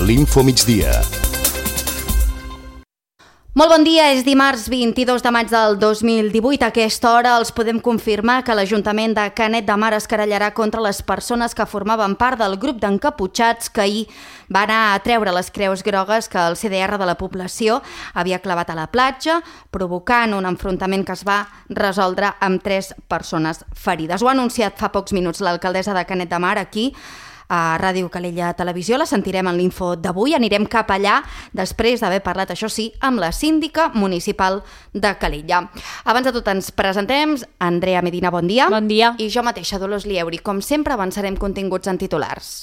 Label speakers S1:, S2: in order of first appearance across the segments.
S1: l'Infomigdia.
S2: Molt bon dia, és dimarts 22 de maig del 2018. A aquesta hora els podem confirmar que l'Ajuntament de Canet de Mar es querellarà contra les persones que formaven part del grup d'encaputxats que ahir va anar a treure les creus grogues que el CDR de la població havia clavat a la platja, provocant un enfrontament que es va resoldre amb 3 persones ferides. Ho ha anunciat fa pocs minuts l'alcaldessa de Canet de Mar aquí, a Ràdio Calella Televisió. La sentirem en l'info d'avui. Anirem cap allà després d'haver parlat, això sí, amb la síndica municipal de Calella. Abans de tot ens presentem. Andrea Medina, bon dia.
S3: Bon dia.
S2: I jo mateixa, Dolors Lieuri. Com sempre avançarem continguts en titulars.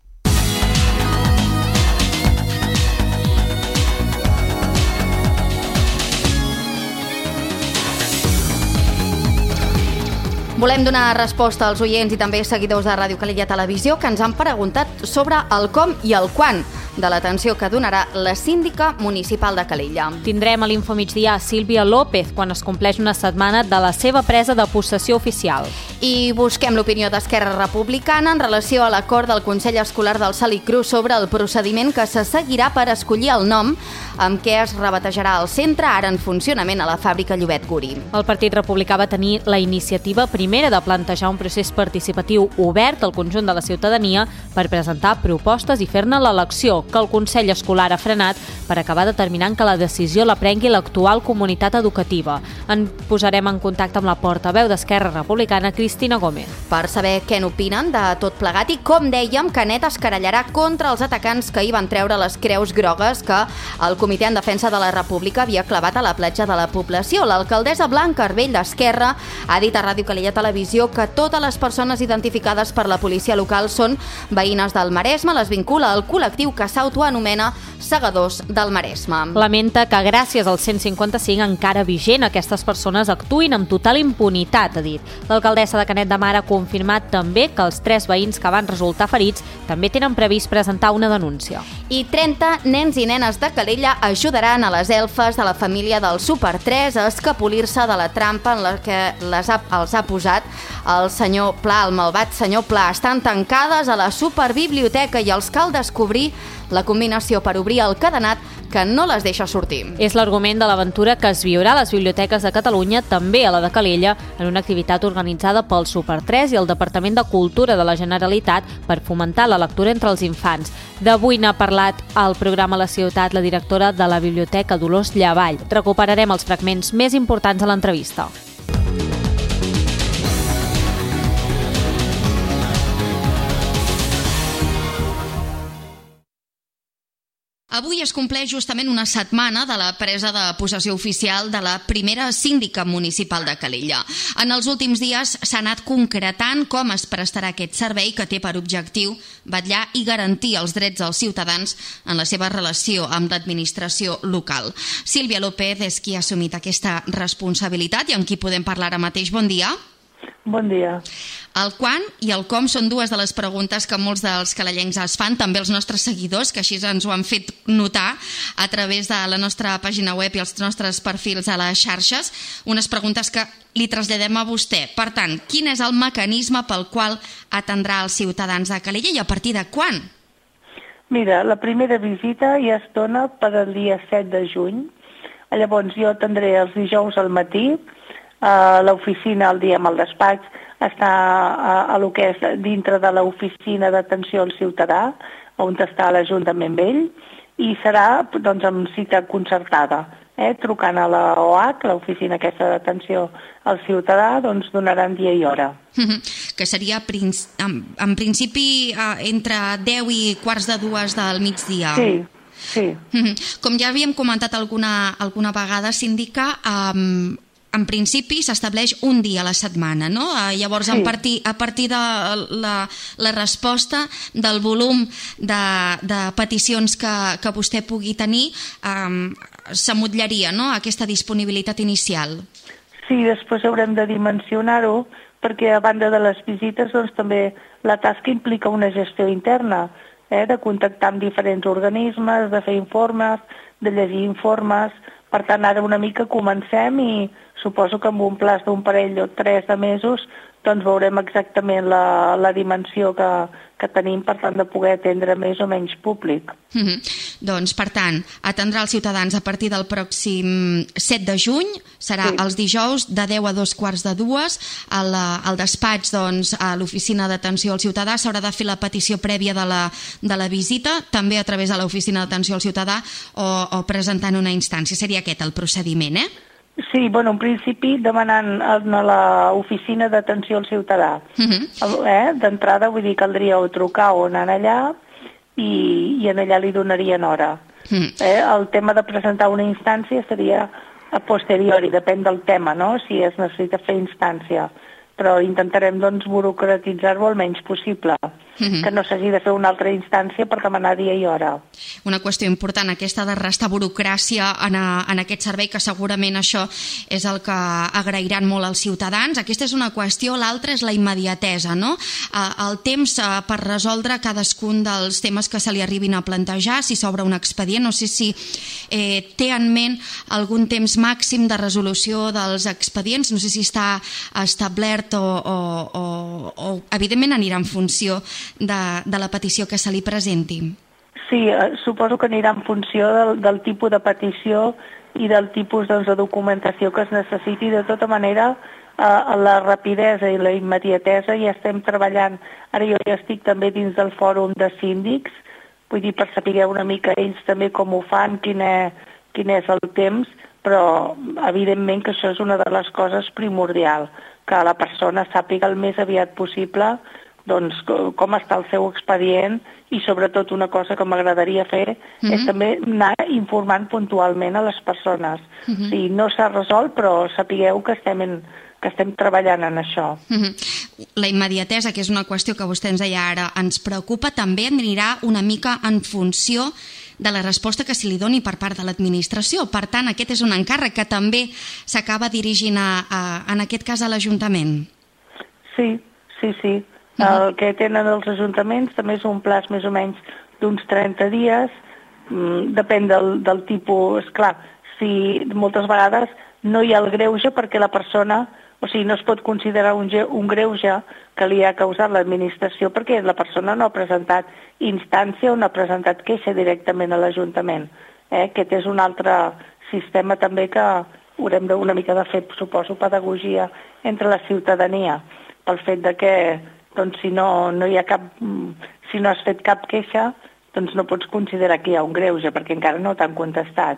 S2: Volem donar resposta als oients i també seguidors de Ràdio Calella Televisió que ens han preguntat sobre el com i el quan de l'atenció que donarà la síndica municipal de Calella.
S3: Tindrem a l'Infomigdia Sílvia López quan es compleix una setmana de la seva presa de possessió oficial.
S2: I busquem l'opinió d'Esquerra Republicana en relació a l'acord del Consell Escolar del Salicru sobre el procediment que se seguirà per escollir el nom amb què es rebatejarà el centre, ara en funcionament a la fàbrica Llobet Guri.
S3: El Partit Republicà va tenir la iniciativa primera de plantejar un procés participatiu obert al conjunt de la ciutadania per presentar propostes i fer-ne l'elecció, que el Consell Escolar ha frenat per acabar determinant que la decisió la prengui l'actual comunitat educativa. En posarem en contacte amb la portaveu d'Esquerra Republicana, Cristina Gómez.
S2: Per saber què n'opinen de tot plegat i, com dèiem, Canet es querellarà contra els atacants que hi van treure les creus grogues que el Comitè en Defensa de la República havia clavat a la platja de la població. L'alcaldessa Blanca Arbell d'Esquerra ha dit a Ràdio Calella Televisió que totes les persones identificades per la policia local són veïnes del Maresme. Les vincula al col·lectiu que s'autoanomena Segadors del Maresme.
S3: Lamenta que gràcies al 155 encara vigent aquestes persones actuïn amb total impunitat, ha dit. L'alcaldessa de Canet de Mar ha confirmat també que els 3 veïns que van resultar ferits també tenen previst presentar una denúncia.
S2: I 30 nens i nenes de Calella ajudaran a les elfes de la família del Super 3 a escapolir-se de la trampa en la que els ha posat el senyor Pla, el malvat senyor Pla. Estan tancades a la superbiblioteca i els cal descobrir la combinació per obrir el cadenat que no les deixa sortir.
S3: És l'argument de l'aventura que es viurà a les biblioteques de Catalunya, també a la de Calella, en una activitat organitzada pel Super 3 i el Departament de Cultura de la Generalitat per fomentar la lectura entre els infants. D'avui n'ha parlat al programa La Ciutat la directora de la Biblioteca, Dolors Llavall. Recuperarem els fragments més importants de l'entrevista.
S2: Avui es compleix justament una setmana de la presa de possessió oficial de la primera síndica municipal de Calella. En els últims dies s'ha anat concretant com es prestarà aquest servei que té per objectiu vetllar i garantir els drets dels ciutadans en la seva relació amb l'administració local. Sílvia López és qui ha assumit aquesta responsabilitat i amb qui podem parlar ara mateix. Bon dia.
S4: Bon dia.
S2: El quan i el com són dues de les preguntes que molts dels calellencs es fan, també els nostres seguidors, que així ens ho han fet notar a través de la nostra pàgina web i els nostres perfils a les xarxes, unes preguntes que li traslladem a vostè. Per tant, quin és el mecanisme pel qual atendrà els ciutadans de Calella i a partir de quan?
S4: Mira, la primera visita ja es dona per al dia 7 de juny. Llavors jo atendré els dijous al matí, a l'oficina al dia amb el despatx, està a lo que és dintre de l'oficina d'atenció al ciutadà, on està l'Ajuntament Vell, i serà doncs, amb cita concertada. Trucant a la OH, l'oficina aquesta d'atenció al ciutadà, doncs donaran dia i hora.
S2: Que seria en principi entre 10 i quarts de 2 del migdia.
S4: Sí. Sí.
S2: Com ja havíem comentat alguna vegada, síndica, en principi s'estableix un dia a la setmana, no? Llavors, sí. a partir de la resposta del volum de peticions que vostè pugui tenir, s'amotllaria, no?, aquesta disponibilitat inicial.
S4: Sí, després haurem de dimensionar-ho, perquè a banda de les visites, doncs també la tasca implica una gestió interna, de contactar amb diferents organismes, de fer informes, de llegir informes. Per tant, ara una mica comencem i suposo que amb un plaç d'un parell o 3 de mesos doncs veurem exactament la dimensió que tenim per tant de poder atendre més o menys públic.
S2: Doncs, per tant, atendrà els ciutadans a partir del pròxim 7 de juny, serà els dijous de 10 a 2:15 al despatx, doncs, a l'oficina d'atenció al ciutadà s'haurà de fer la petició prèvia de la visita, també a través de l'oficina d'atenció al ciutadà o presentant una instància. Seria aquest el procediment, eh?
S4: Sí, bueno, en principi demanant a l'oficina d'atenció al ciutadà. D'entrada, vull dir, caldria o trucar o anar allà i en allà li donarien hora. El tema de presentar una instància seria a posteriori, depèn del tema, no?, si es necessita fer instància. Però intentarem, doncs, burocratitzar-ho el menys possible, que no s'hagi de fer una altra instància per demanar dia i hora.
S2: Una qüestió important, aquesta de restar burocràcia en aquest servei, que segurament això és el que agrairan molt els ciutadans. Aquesta és una qüestió, l'altra és la immediatesa, no? El temps per resoldre cadascun dels temes que se li arribin a plantejar, si s'obre un expedient, no sé si té en ment algun temps màxim de resolució dels expedients, no sé si està establert o evidentment anirà en funció de la petició que se li presenti.
S4: Sí, suposo que anirà en funció del tipus de petició i del tipus de documentació que es necessiti. De tota manera, la rapidesa i la immediatesa ja estem treballant. Ara jo ja estic també dins del fòrum de síndics, vull dir, per saber una mica ells també com ho fan, quin és el temps, però evidentment que això és una de les coses primordials, que la persona sàpiga el més aviat possible doncs, com està el seu expedient i sobretot una cosa que m'agradaria fer és també anar informant puntualment a les persones. Si no s'ha resolt, però sapigueu que estem treballant en això.
S2: La immediatesa, que és una qüestió que vostè ens deia ara, ens preocupa, també anirà una mica en funció de la resposta que se li doni per part de l'administració. Per tant, aquest és un encàrrec que també s'acaba dirigint en aquest cas a l'Ajuntament.
S4: Sí. El que tenen els ajuntaments també és un plaç més o menys d'uns 30 dies, depèn del tipus. Esclar, si moltes vegades no hi ha el greuge perquè la persona, o sigui, no es pot considerar un greuge que li ha causat l'administració perquè la persona no ha presentat instància o no ha presentat queixa directament a l'Ajuntament. Aquest és un altre sistema també que haurem una mica de fer, suposo, pedagogia entre la ciutadania, pel fet de que doncs, si no has fet cap queixa, doncs no pots considerar que hi ha un greuge perquè encara no t'han contestat.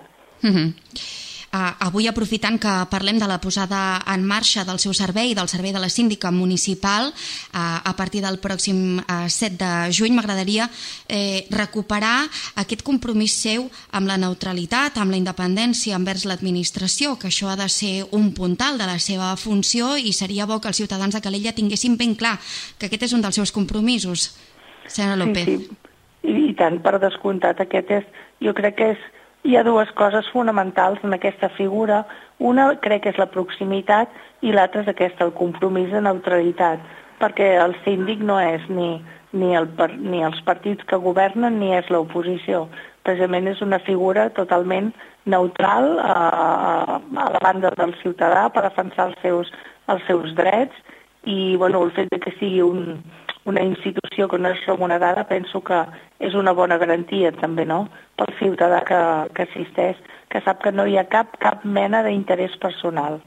S2: Avui, aprofitant que parlem de la posada en marxa del seu servei, del servei de la síndica municipal, a partir del pròxim 7 de juny, m'agradaria recuperar aquest compromís seu amb la neutralitat, amb la independència envers l'administració, que això ha de ser un puntal de la seva funció i seria bo que els ciutadans de Calella tinguessin ben clar que aquest és un dels seus compromisos. Senyora López.
S4: Sí. I tant, per descomptat, jo crec que hi ha dues coses fonamentals en aquesta figura. Una crec que és la proximitat i l'altra és el compromís de neutralitat, perquè el síndic no és ni els partits que governen ni és l'oposició. Precisament és una figura totalment neutral a la banda del ciutadà per defensar els seus drets i el fet que sigui una institució que no és remunerada penso que és una bona garantia també, no?, pel ciutadà que assisteix, que sap que no hi ha cap mena d'interès personal.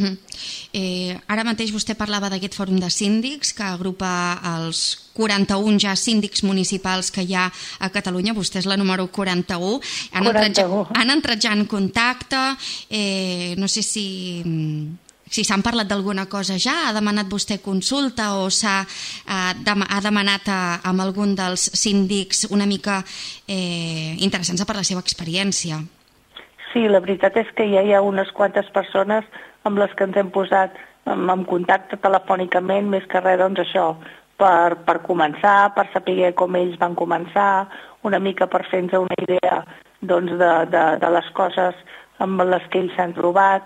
S2: Ara mateix vostè parlava d'aquest fòrum de síndics que agrupa els 41 ja síndics municipals que hi ha a Catalunya, vostè és la número 41. Han entrat ja en contacte, no sé si s'han parlat d'alguna cosa ja, ha demanat vostè consulta o ha demanat amb algun dels síndics una mica interessant per la seva experiència.
S4: Sí, la veritat és que ja hi ha unes quantes persones amb les que ens hem posat en contacte telefònicament, més que res, doncs això, per començar, per saber com ells van començar, una mica per fer-nos una idea doncs, de les coses amb les que ells s'han trobat.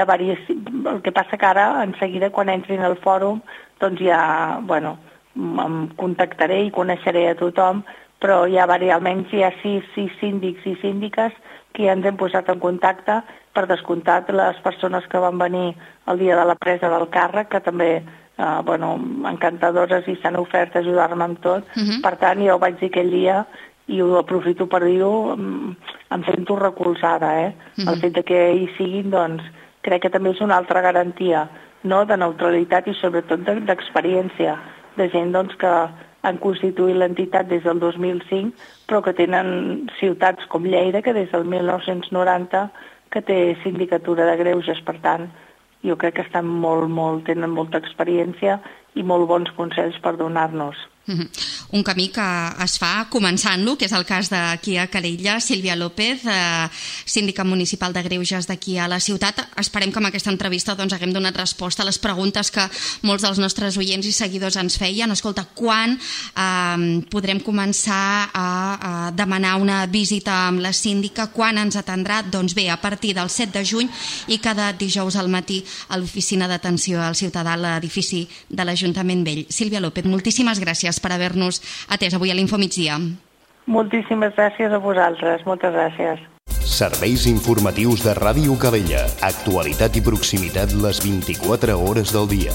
S4: El que passa que ara, en seguida, quan entrin al fòrum, doncs ja, em contactaré i coneixeré a tothom, però almenys hi ha 6 síndics i síndiques que ja ens hem posat en contacte, per descomptat les persones que van venir el dia de la presa del càrrec, que també encantadores i s'han ofert a ajudar-me amb tot. Per tant, ja ho vaig dir aquell dia i ho aprofito per dir-ho, em sento recolzada. El fet que hi siguin, doncs, crec que també és una altra garantia, no?, de neutralitat i sobretot d'experiència, de gent doncs, que han constituït l'entitat des del 2005, però que tenen ciutats com Lleida, que des del 1990 que té sindicatura de greuges. Per tant, jo crec que estan tenen molta experiència i molt bons consells per donar-nos.
S2: Un camí que es fa començant-lo, que és el cas d'aquí a Calella. Sílvia López, síndica municipal de greuges d'aquí a la ciutat. Esperem que amb aquesta entrevista haguem donat resposta a les preguntes que molts dels nostres oients i seguidors ens feien. Escolta, quan podrem començar a demanar una visita amb la síndica? Quan ens atendrà? Doncs bé, a partir del 7 de juny i cada dijous al matí a l'oficina d'atenció al ciutadà a l'edifici de l'Ajuntament Vell. Sílvia López, moltíssimes gràcies per haver-nos atès avui a l'Info Migdia.
S4: Moltíssimes gràcies a vosaltres, moltes gràcies.
S1: Serveis informatius de Ràdio Calella. Actualitat i proximitat les 24 hores del dia.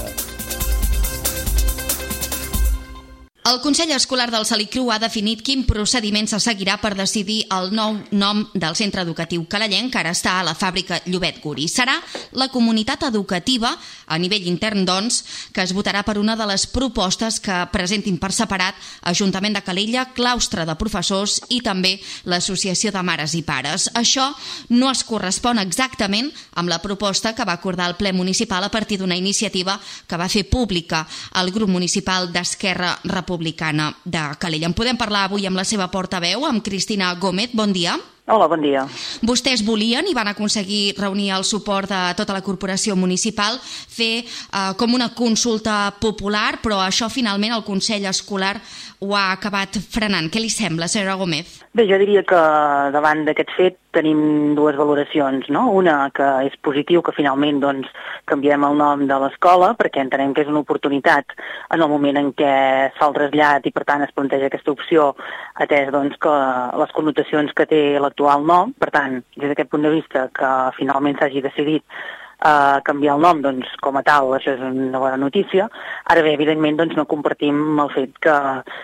S2: El Consell Escolar del Salicru ha definit quin procediment se seguirà per decidir el nou nom del centre educatiu calellenc, que ara està a la fàbrica Llobet Guri. Serà la comunitat educativa, a nivell intern, doncs, que es votarà per una de les propostes que presentin per separat Ajuntament de Calella, Claustre de Professors i també l'Associació de Mares i Pares. Això no es correspon exactament amb la proposta que va acordar el ple municipal a partir d'una iniciativa que va fer pública el grup municipal d'Esquerra Republicana de Calella. En podem parlar avui amb la seva portaveu, amb Cristina Gómez. Bon dia.
S5: Hola, bon dia.
S2: Vostès volien i van aconseguir reunir el suport de tota la corporació municipal, fer com una consulta popular, però això finalment el Consell Escolar ho ha acabat frenant. Què li sembla, senyora Gómez?
S5: Bé, jo diria que davant d'aquest fet tenim dues valoracions, no? Una, que és positiu que finalment doncs, canviem el nom de l'escola, perquè entenem que és una oportunitat en el moment en què es fa el trasllat i per tant es planteja aquesta opció, atès doncs, que les connotacions que té l'actual nom. Per tant, des d'aquest punt de vista que finalment s'hagi decidit canviar el nom, doncs, com a tal, això és una bona notícia. Ara bé, evidentment, doncs, no compartim el fet que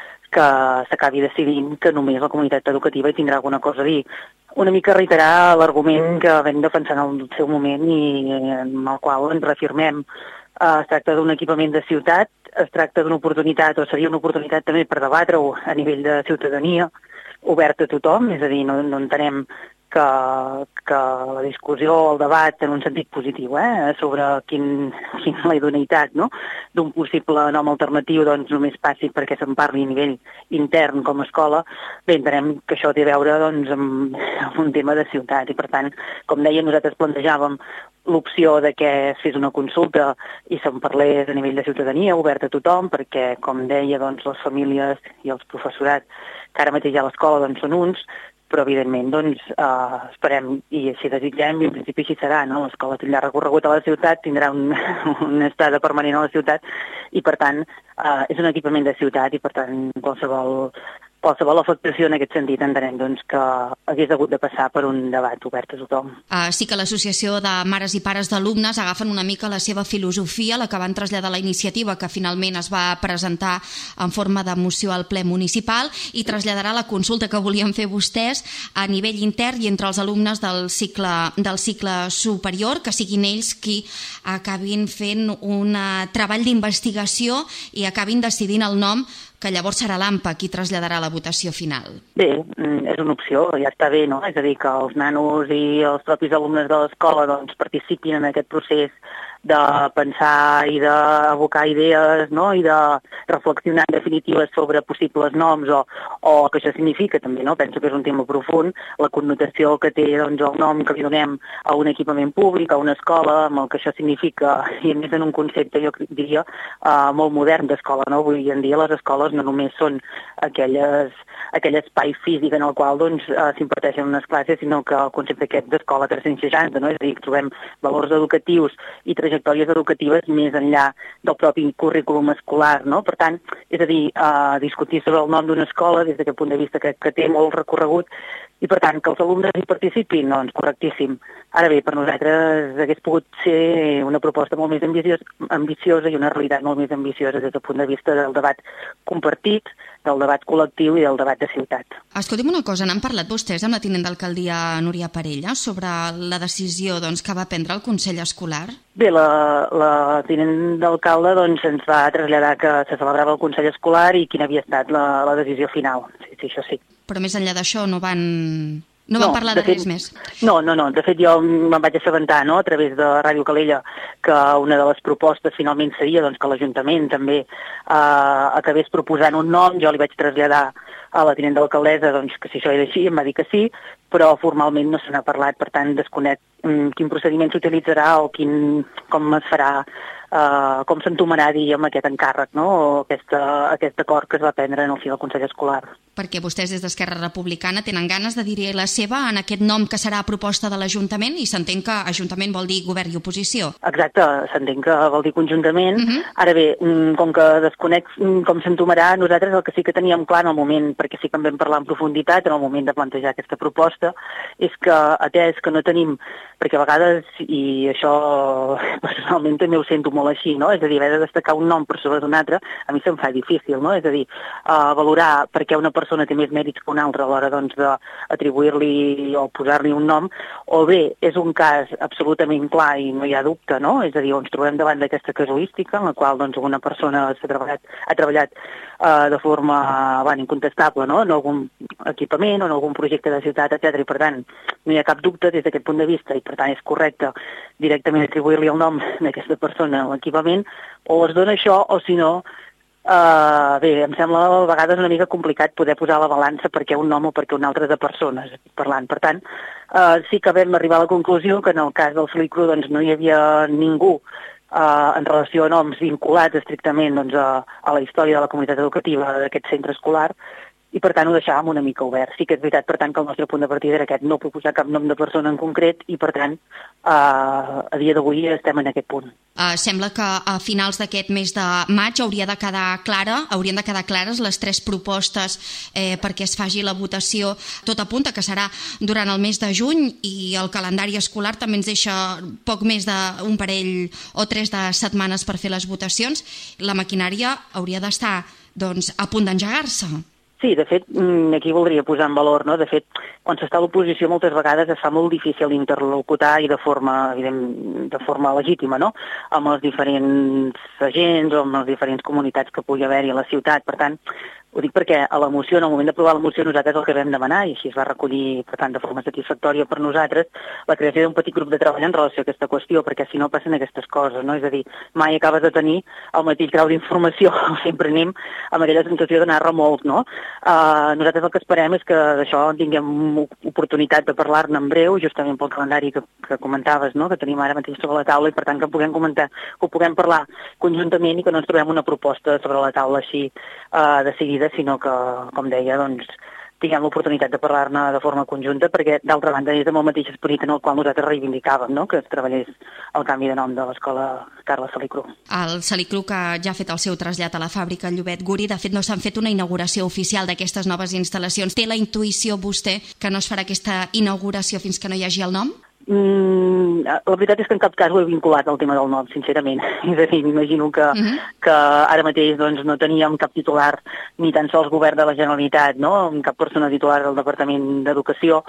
S5: s'acabi decidint que només la comunitat educativa hi tindrà alguna cosa a dir. Una mica reiterar l'argument que vam defensar en el seu moment i amb el qual ens reafirmem. Es tracta d'un equipament de ciutat, es tracta d'una oportunitat, o seria una oportunitat també per debatre-ho a nivell de ciutadania, obert a tothom, és a dir, no entenem que la discussió, el debat en un sentit positiu sobre quina la idoneïtat, no?, d'un possible nom alternatiu doncs, només passi perquè se'n parli a nivell intern com a escola. Bé, entenem que això té a veure doncs, amb un tema de ciutat i per tant, com deia, nosaltres plantejàvem l'opció de que es fes una consulta i se'n parlés a nivell de ciutadania, obert a tothom, perquè, com deia, doncs, les famílies i els professorats que ara mateix a l'escola doncs, són uns, però evidentment doncs, esperem i així desitgem i en principi així serà, no? L'escola tindrà recorregut a la ciutat, tindrà una estada permanent a la ciutat i per tant és un equipament de ciutat i per tant qualsevol afectació en aquest sentit entenem doncs, que hagués hagut de passar per un debat obert a tothom.
S2: Sí que l'Associació de Mares i Pares d'Alumnes agafen una mica la seva filosofia, la que van traslladar la iniciativa que finalment es va presentar en forma de moció al ple municipal i traslladarà la consulta que volien fer vostès a nivell intern i entre els alumnes del cicle superior, que siguin ells qui acabin fent un treball d'investigació i acabin decidint el nom que llavors serà l'AMPA qui traslladarà la votació final.
S5: Bé, és una opció, ja està bé, no? És a dir, que els nanos i els propis alumnes de l'escola doncs, participin en aquest procés de pensar i d'abocar idees, no?, i de reflexionar en definitiva sobre possibles noms o el que això significa també, no? Penso que és un tema profund, la connotació que té doncs, el nom que li donem a un equipament públic, a una escola, amb el que això significa, i a més en un concepte, jo diria, molt modern d'escola, no? Avui en dia les escoles no només són aquell espai físic en el qual doncs, s'imparteixen unes classes, sinó que el concepte aquest d'escola 360, no? És a dir, trobem valors educatius i trajectòries educatives més enllà del propi currículum escolar, no? Per tant, és a dir, discutir sobre el nom d'una escola des d'aquest punt de vista crec que té molt recorregut I per tant, que els alumnes hi participin, doncs correctíssim. Ara bé, per nosaltres hagués pogut ser una proposta molt més ambiciosa i una realitat molt més ambiciosa des del punt de vista del debat compartit, del debat col·lectiu i del debat de ciutat.
S2: Escolti'm una cosa, n'han parlat vostès amb la tinent d'alcaldia Núria Parella sobre la decisió que va prendre el Consell Escolar?
S5: Bé, la tinent d'alcalde ens va traslladar que se celebrava el Consell Escolar i quina havia estat la decisió final. Sí, això sí.
S2: Però més enllà d'això no van parlar de res més?
S5: No. De fet, jo me'n vaig assabentar, a través de Ràdio Calella, que una de les propostes finalment seria que l'Ajuntament també acabés proposant un nom. Jo li vaig traslladar a la tinent d'alcaldessa que si això era així, em va dir que sí, però formalment no se n'ha parlat, per tant desconec quin procediment s'utilitzarà o com es farà, com s'entomarà, aquest encàrrec, o aquest acord que es va prendre en el si del Consell Escolar.
S2: Perquè vostès des d'Esquerra Republicana tenen ganes de dir-hi la seva en aquest nom que serà proposta de l'Ajuntament, i s'entén que Ajuntament vol dir govern i oposició.
S5: Exacte, s'entén que vol dir conjuntament. Ara bé, com que desconec com s'entomarà, nosaltres el que sí que teníem clar en el moment, perquè sí que en vam parlar en profunditat en el moment de plantejar aquesta proposta, és que atès que no tenim, perquè a vegades, i això personalment també ho sento molt així, és a dir, haver de destacar un nom per sobre d'un altre, a mi se'm fa difícil, és a dir, valorar per què una persona té més mèrits que una altra a l'hora d'atribuir-li o posar-li un nom, o bé és un cas absolutament clar i no hi ha dubte, és a dir, ens trobem davant d'aquesta casuística en la qual una persona ha treballat de forma incontestable en algun equipament o en algun projecte de ciutat, etc. I per tant no hi ha cap dubte des d'aquest punt de vista i per tant és correcte directament atribuir-li el nom d'aquesta persona a l'equipament, o es dona això o si no, bé, em sembla a vegades una mica complicat poder posar la balança perquè un nom o perquè un altre de persones parlant. Per tant, sí que vam arribar a la conclusió que en el cas del Salicru no hi havia ningú en relació a noms vinculats estrictament a la història de la comunitat educativa d'aquest centre escolar, i per tant ho deixàvem una mica obert. Sí que és veritat, per tant, que el nostre punt de partida era aquest, no proposar cap nom de persona en concret i per tant a dia d'avui estem en aquest punt.
S2: Sembla que a finals d'aquest mes de maig haurien de quedar clares les 3 propostes perquè es faci la votació. Tot apunta que serà durant el mes de juny i el calendari escolar també ens deixa poc més d'un parell o 3 de setmanes per fer les votacions. La maquinària hauria d'estar a punt d'engegar-se.
S5: Sí, de fet, aquí voldria posar en valor, de fet, quan s'està a l'oposició moltes vegades es fa molt difícil interlocutar i de forma legítima, amb els diferents agents o amb les diferents comunitats que pugui haver-hi a la ciutat. Per tant, ho dic perquè a la moció, en el moment d'aprovar la moció, nosaltres el que vam demanar, i així es va recollir, per tant, de forma satisfactòria per nosaltres, la creació d'un petit grup de treball en relació a aquesta qüestió, perquè si no passen aquestes coses, És a dir, mai acabes de tenir el mateix grau d'informació, sempre anem amb aquella sensació d'anar remolc, Nosaltres el que esperem és que d'això tinguem oportunitat de parlar-ne en breu, justament pel calendari que comentaves, que tenim ara mateix sobre la taula, i per tant que puguem comentar, que ho puguem parlar conjuntament i que no ens trobem una proposta sobre la taula així de seguida, sinó que, com deia, tinguem l'oportunitat de parlar-ne de forma conjunta, perquè, d'altra banda, és amb el mateix esperit en el qual nosaltres reivindicàvem, que es treballés el canvi de nom de l'escola Carles Salicru.
S2: El Salicru, que ja ha fet el seu trasllat a la fàbrica Llobet Guri, de fet no s'han fet una inauguració oficial d'aquestes noves instal·lacions. Té la intuïció vostè que no es farà aquesta inauguració fins que no hi hagi el nom?
S5: La veritat és que en cap cas ho he vinculat al tema del nom, sincerament. És a dir, m'imagino que ara mateix no teníem cap titular, ni tan sols govern de la Generalitat, cap persona titular del Departament d'Educació.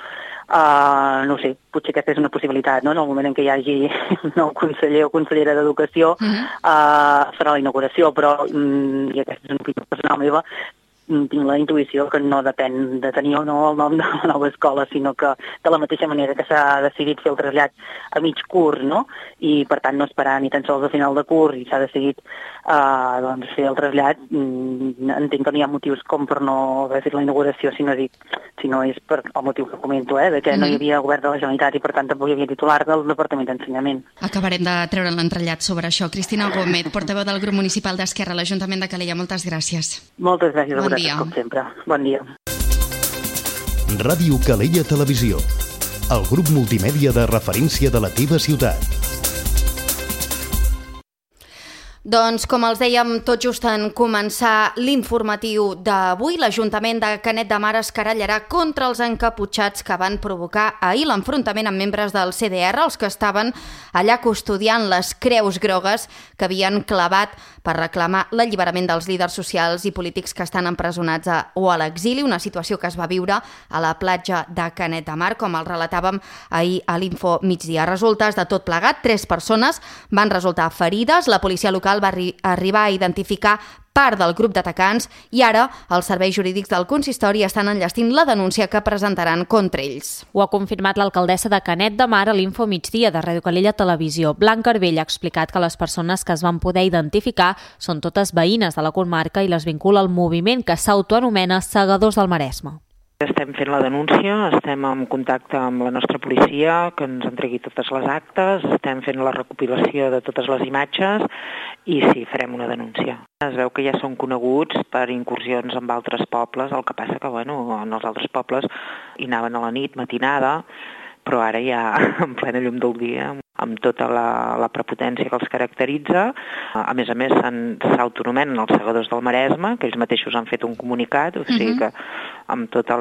S5: No sé, potser aquesta és una possibilitat, en el moment en què hi hagi un nou conseller o consellera d'Educació farà la inauguració, però, i aquesta és una opinió personal meva, tinc la intuïció que no depèn de tenir o no el nom de la nova escola, sinó que de la mateixa manera que s'ha decidit fer el trasllat a mig curs, i per tant no esperar ni tan sols a final de curs i s'ha decidit fer el trasllat, entenc que no hi ha motius com per no haver fet la inauguració, si no és per el motiu que comento, de que no hi havia govern de la Generalitat i per tant tampoc hi havia titular del Departament d'Ensenyament.
S2: Acabarem de treure l'entrellat sobre això. Cristina Gómez, portaveu del grup municipal d'Esquerra a l'Ajuntament de Calella, moltes gràcies.
S5: Moltes gràcies a vosaltres, com sempre. Bon dia.
S1: Ràdio Calella Televisió, el grup multimèdia de referència de la teva ciutat.
S2: Doncs, com els dèiem, tot just en començar l'informatiu d'avui, l'Ajuntament de Canet de Mar es querellarà contra els encaputxats que van provocar ahir l'enfrontament amb membres del CDR, els que estaven allà custodiant les creus grogues que havien clavat per reclamar l'alliberament dels líders socials i polítics que estan empresonats o a l'exili, una situació que es va viure a la platja de Canet de Mar, com el relatàvem ahir a l'Info Migdia. Resultes de tot plegat, 3 persones van resultar ferides, la policia local va arribar a identificar part del grup d'atacants i ara els serveis jurídics del consistori estan enllestint la denúncia que presentaran contra ells.
S3: Ho ha confirmat l'alcaldessa de Canet de Mar a l'Info Migdia de Ràdio Calella Televisió. Blanca Arbell ha explicat que les persones que es van poder identificar són totes veïnes de la comarca i les vincula al moviment que s'autoanomena Segadors del Maresme.
S6: Estem fent la denúncia, estem en contacte amb la nostra policia, que ens entregui totes les actes, estem fent la recopilació de totes les imatges i sí, farem una denúncia. Es veu que ja són coneguts per incursions amb altres pobles, el que passa que en els altres pobles hi anaven a la nit, matinada, però ara ja en plena llum del dia, amb tota la prepotència que els caracteritza. A més, s'autonomenen els Segadors del Maresme, que ells mateixos han fet un comunicat, o sigui que amb tota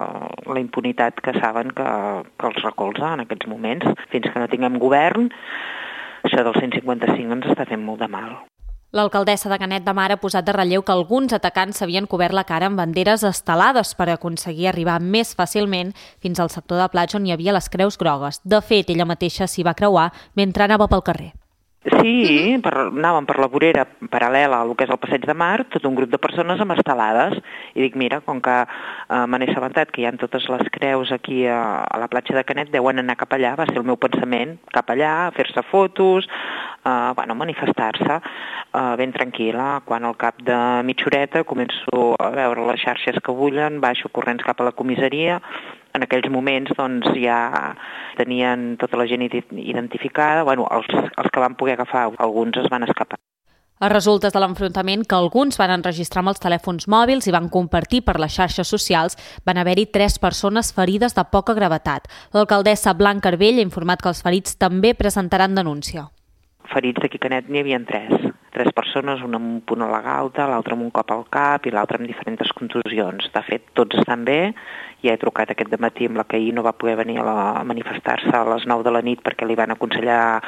S6: la impunitat que saben que els recolza en aquests moments. Fins que no tinguem govern, això del 155 ens està fent molt de mal.
S3: L'alcaldessa de Canet de Mar ha posat de relleu que alguns atacants s'havien cobert la cara amb banderes estelades per aconseguir arribar més fàcilment fins al sector de platja on hi havia les creus grogues. De fet, ella mateixa s'hi va creuar mentre anava pel carrer.
S6: Sí, anàvem per la vorera paral·lela al que és el Passeig de Mar, tot un grup de persones amb estelades. I dic, mira, com que me n'he assabentat que hi ha totes les creus aquí a la platja de Canet, deuen anar cap allà, va ser el meu pensament, cap allà, fer-se fotos, manifestar-se ben tranquil·la. Quan al cap de mitja horeta començo a veure les xarxes que bullen, baixo corrents cap a la comissaria. En aquells moments ja tenien tota la gent identificada, els que van poder agafar, alguns es van escapar.
S3: A resultes de l'enfrontament, que alguns van enregistrar amb els telèfons mòbils i van compartir per les xarxes socials, van haver-hi 3 persones ferides de poca gravetat. L'alcaldessa Blanca Arbell ha informat que els ferits també presentaran denúncia.
S6: Ferits d'aquí a Canet n'hi havia 3 persones, una amb un punt a la galta, l'altra amb un cop al cap i l'altra amb diferents contusions. De fet, tots estan bé. Ja he trucat aquest dematí amb la que ahir no va poder venir a manifestar-se a les 9 de la nit perquè li van aconsellar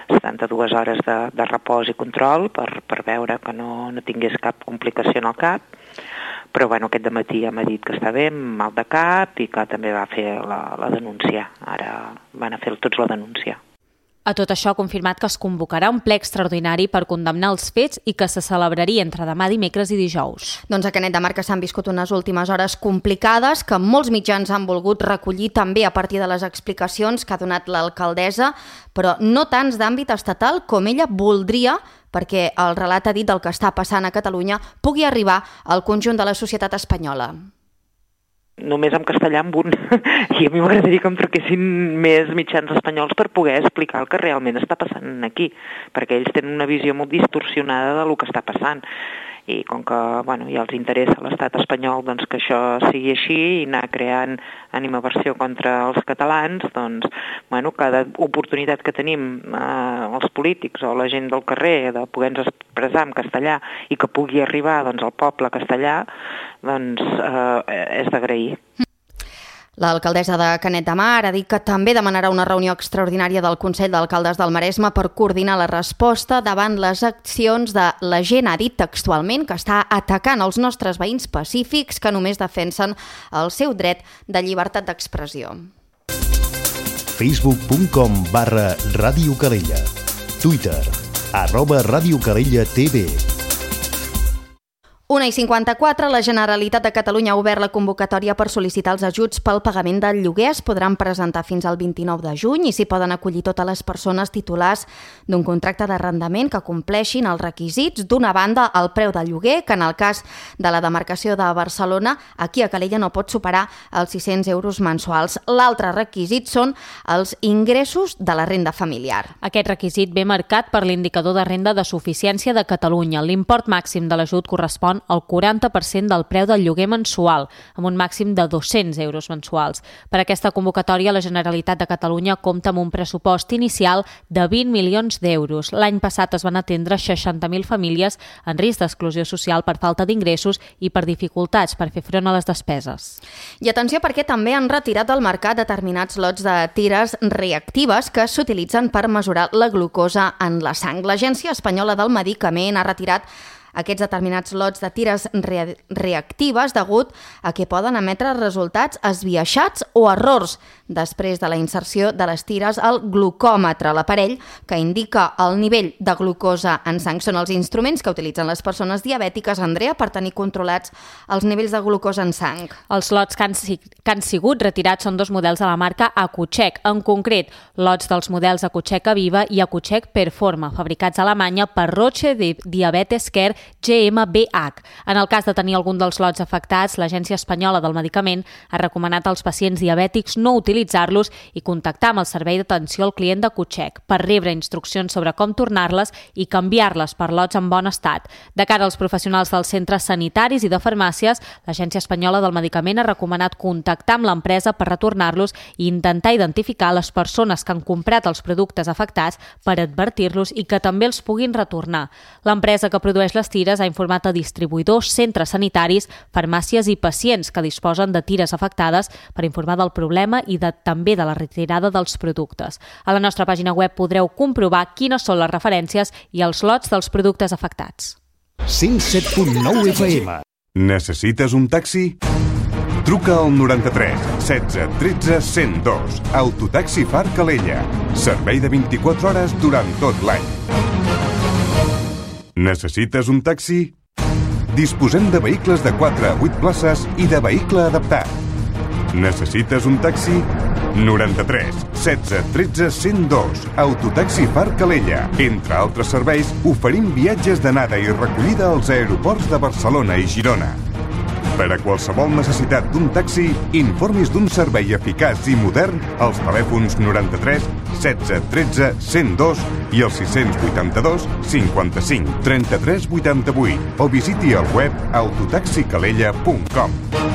S6: 72 hores de repòs i control per veure que no tingués cap complicació en el cap. Però aquest dematí ja m'ha dit que està bé, amb mal de cap i que també va fer la denúncia. Ara van a fer tots la denúncia.
S3: A tot això ha confirmat que es convocarà un ple extraordinari per condemnar els fets i que se celebraria entre demà, dimecres i dijous.
S2: Doncs a Canet de Mar que s'han viscut unes últimes hores complicades que molts mitjans han volgut recollir també a partir de les explicacions que ha donat l'alcaldessa, però no tants d'àmbit estatal com ella voldria, perquè el relat ha dit del que està passant a Catalunya pugui arribar al conjunt de la societat espanyola.
S6: Només en castellà amb un, i a mi m'agradaria que em truquessin més mitjans espanyols per poder explicar el que realment està passant aquí, perquè ells tenen una visió molt distorsionada del que està passant. I com que ja els interessa a l'estat espanyol que això sigui així i anar creant animadversió contra els catalans, cada oportunitat que tenim els polítics o la gent del carrer de poder-nos expressar en castellà i que pugui arribar al poble castellà, és d'agrair.
S2: L'alcaldessa de Canet de Mar ha dit que també demanarà una reunió extraordinària del Consell d'Alcaldes del Maresme per coordinar la resposta davant les accions de la gent, ha dit textualment, que està atacant els nostres veïns pacífics que només defensen el seu dret de llibertat d'expressió.
S1: Facebook.com/Ràdio Calella. Twitter @Ràdio Calella TV.
S2: 1:54, la Generalitat de Catalunya ha obert la convocatòria per sol·licitar els ajuts pel pagament del lloguer. Es podran presentar fins al 29 de juny i s'hi poden acollir totes les persones titulars d'un contracte d'arrendament que compleixin els requisits. D'una banda, el preu del lloguer, que en el cas de la demarcació de Barcelona, aquí a Calella no pot superar els 600 euros mensuals. L'altre requisit són els ingressos de la renda familiar.
S3: Aquest requisit ve marcat per l'indicador de renda de suficiència de Catalunya. L'import màxim de l'ajut correspon correspon al 40% del preu del lloguer mensual, amb un màxim de 200 euros mensuals. Per aquesta convocatòria, la Generalitat de Catalunya compta amb un pressupost inicial de 20 milions d'euros. L'any passat es van atendre 60.000 famílies en risc d'exclusió social per falta d'ingressos i per dificultats per fer front a les despeses.
S2: I atenció, perquè també han retirat del mercat determinats lots de tires reactives que s'utilitzen per mesurar la glucosa en la sang. L'Agència Espanyola del Medicament ha retirat aquests determinats lots de tires reactives degut a que poden emetre resultats esbiaixats o errors després de la inserció de les tires al glucòmetre, l'aparell que indica el nivell de glucosa en sang. Són els instruments que utilitzen les persones diabètiques, Andrea, per tenir controlats els nivells de glucosa en sang.
S3: Els lots que han sigut retirats són dos models de la marca Accu-Chek, en concret lots dels models Accu-Chek Aviva i Accu-Chek Performa, fabricats a Alemanya per Roche Diabetes Care GmbH. En el cas de tenir algun dels lots afectats, l'Agència Espanyola del Medicament ha recomanat als pacients diabètics no utilitzar-los i contactar amb el servei d'atenció al client de Accu-Chek per rebre instruccions sobre com tornar-les i canviar-les per lots en bon estat. De cara als professionals dels centres sanitaris i de farmàcies, l'Agència Espanyola del Medicament ha recomanat contactar amb l'empresa per retornar-los i intentar identificar les persones que han comprat els productes afectats per advertir-los i que també els puguin retornar. L'empresa que produeix les tires ha informat a distribuïdors, centres sanitaris, farmàcies i pacients que disposen de tires afectades per informar del problema i també de la retirada dels productes. A la nostra pàgina web podreu comprovar quines són les referències i els lots dels productes afectats.
S1: 107.9 FM.
S7: Necessites un taxi? Truca al 93 16 13 102. Autotaxi Far Calella. Servei de 24 hores durant tot l'any. Necessites un taxi? Disposem de vehicles de 4 a 8 places i de vehicle adaptat. Necessites un taxi? 93 16 13 102. Autotaxi Far Calella. Entre altres serveis, oferim viatges d'anada i recollida als aeroports de Barcelona i Girona. Per a qualsevol necessitat d'un taxi, informis d'un servei eficaç i modern als telèfons 93 16 13 102 i el 682 55 33 88 o visiti el web autotaxicalella.com.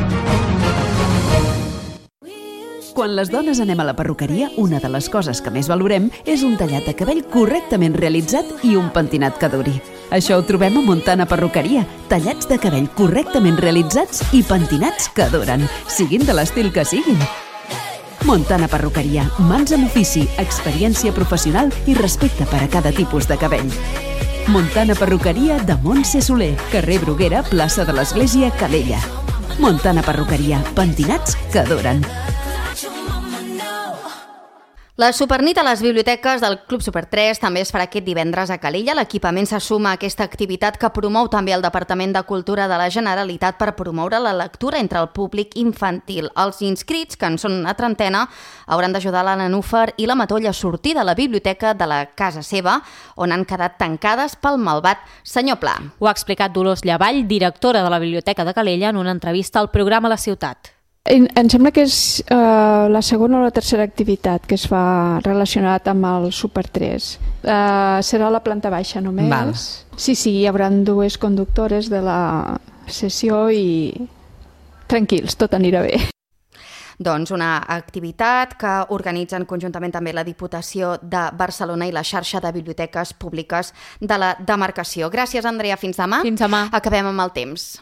S8: Quan les dones anem a la perruqueria, una de les coses que més valorem és un tallat de cabell correctament realitzat i un pentinat que duri. Això ho trobem a Montana Perruqueria. Tallats de cabell correctament realitzats i pentinats que duren, siguin de l'estil que siguin. Montana Perruqueria. Mans amb ofici, experiència professional i respecte per a cada tipus de cabell. Montana Perruqueria de Montse Soler, carrer Bruguera, plaça de l'Església, Calella. Montana Perruqueria. Pentinats que duren.
S2: La Supernit a les biblioteques del Club Super 3 també es farà aquest divendres a Calella. L'equipament se suma a aquesta activitat que promou també el Departament de Cultura de la Generalitat per promoure la lectura entre el públic infantil. Els inscrits, que en són una trentena, hauran d'ajudar la Nenúfar i la Matoll a sortir de la biblioteca de la casa seva, on han quedat tancades pel malvat senyor Pla.
S3: Ho ha explicat Dolors Llavall, directora de la Biblioteca de Calella, en una entrevista al programa La Ciutat.
S9: Em sembla que és la segona o la tercera activitat que es fa relacionat amb el Super 3. Serà la planta baixa només.
S10: Val.
S9: Sí, hi haurà dues conductores de la sessió i tranquils, tot anirà bé.
S2: Doncs una activitat que organitzen conjuntament també la Diputació de Barcelona i la xarxa de biblioteques públiques de la demarcació. Gràcies, Andrea. Fins demà.
S3: Fins demà.
S2: Acabem amb el temps.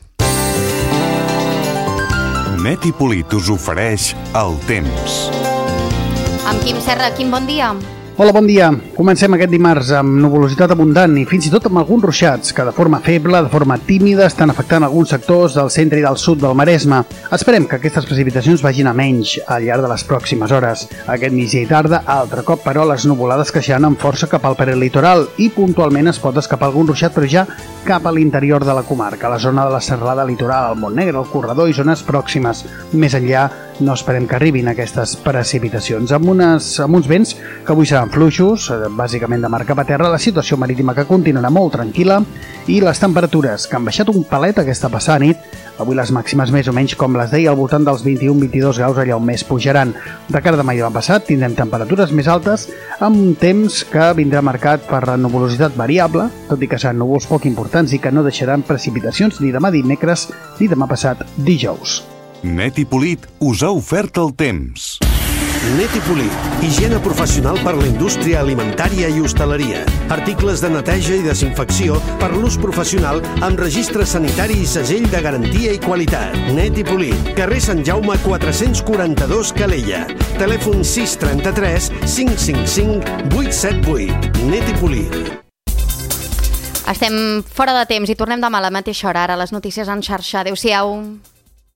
S7: Net i Polit us ofereix el temps.
S2: Amb Quim Serra. Quim, bon dia.
S10: Hola, bon dia. Comencem aquest dimarts amb nuvolositat abundant i fins i tot amb alguns ruixats que de forma feble, de forma tímida, estan afectant alguns sectors del centre i del sud del Maresme. Esperem que aquestes precipitacions vagin a menys al llarg de les pròximes hores. Aquest migdia i tarda, altre cop, però, les nuvolades creixeran amb força cap al peritoral i puntualment es pot escapar algun ruixat, però ja cap a l'interior de la comarca, a la zona de la serralada litoral, el Montnegre, el Corredor i zones pròximes. Més enllà, no esperem que arribin aquestes precipitacions, amb uns vents que avui seran seran fluixos, bàsicament de mar cap a terra, la situació marítima que continuarà molt tranquil·la i les temperatures que han baixat un palet aquesta passada nit. Avui les màximes més o menys, com les deia, al voltant dels 21-22 graus allà on més pujaran. De cara a demà i demà passat tindrem temperatures més altes amb un temps que vindrà marcat per la nuvolositat variable, tot i que seran núvols poc importants i que no deixaran precipitacions ni demà dimecres ni demà passat dijous.
S7: Net i Polit us ha ofert el temps.
S11: Net i Polit, higiene professional per la indústria alimentària i hostaleria. Articles de neteja i desinfecció per l'ús professional amb registre sanitari i segell de garantia i qualitat. Net i Polit, carrer Sant Jaume 442 Calella. Telèfon 633 555 878. Net i Polit.
S2: Estem fora de temps i tornem demà a la mateixa hora. Ara les notícies en xarxa. Adéu-siau.